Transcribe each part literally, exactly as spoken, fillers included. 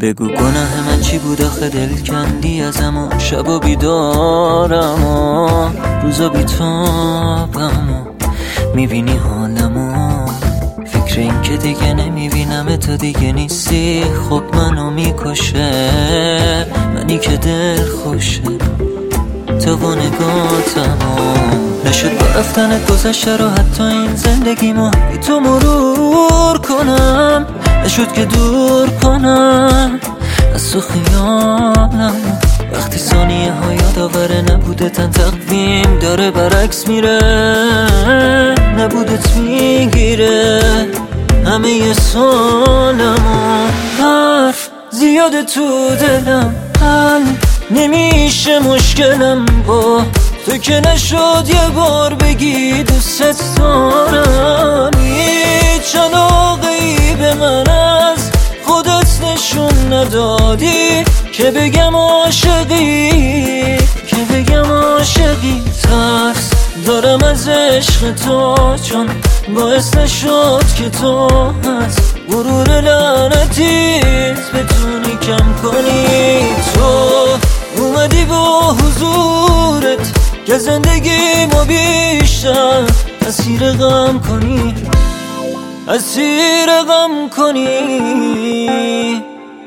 بگو گناه من چی بود آخه دل کندی ازم و شبا بیدارم و روزا بیتابم و میبینی حالمو، فکر این که دیگه نمیبینم تو دیگه نیستی خب منو میکشه، منی که دل خوشه تو با نگاتمو. نشد با رفتنت گذشته رو حتی این زندگیمو بی تو مرور کنم، نشد که دور کنم از تو خیالم. وقتی ثانیه ها یادآوره نبوده تن تقویم داره برعکس میره، نبودت میگیره همه ی سالمو. حرف زیاده تو دلم حل نمیشه مشکلم با تو که نشد یه بار بگی دوست دارم. هیچ علاقه‌ای به من از خودت نشون ندادی که بگم عاشقی، که بگم عاشقی. ترس دارم از عشق تو چون باعث نشد که تو از غرور لعنتیت بتونی کم کنی. تو اومدی با حضورت که زندگی ما بیشتر اسیر غم کنی، اسیر غم کنی.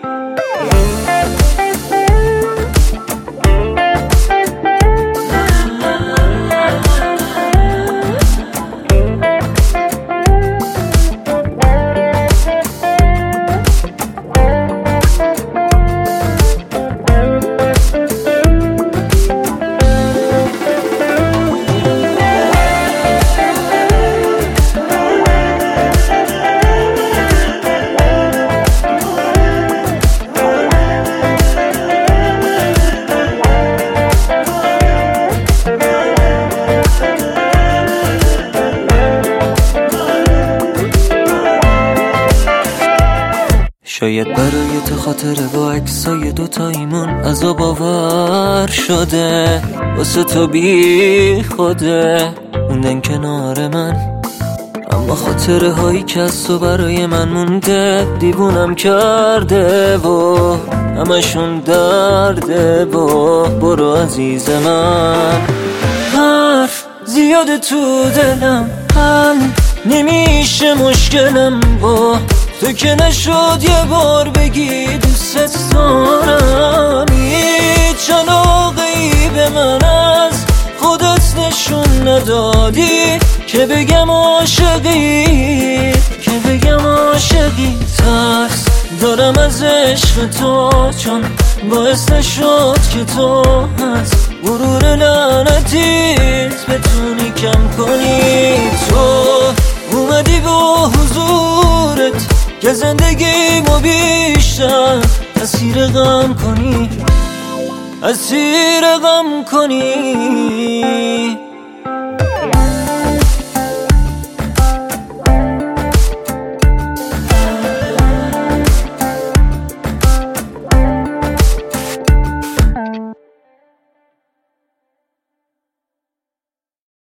شاید برای تو خاطره با عکسای دوتاییمون عذاب آور شده، واسه تو بی خوده موندن کنار من، اما خاطره هایی که از تو برای من مونده دیوونم کرده و همشون درده. با برو عزیز من. حرف زیاده تو دلم حل نمیشه مشکلم با تو که نشد یه بار بگی دوست دارم. هیچ علاقه‌ای به من از خودت نشون ندادی که بگم عاشقی، که بگم عاشقی. ترس دارم از عشق تو چون باعث نشد که تو از غرور لعنتیت بتونی کم کنی. تو اومدی با حضورت که زندگی ما بیشتر اسیر غم کنی، اسیر غم کنی.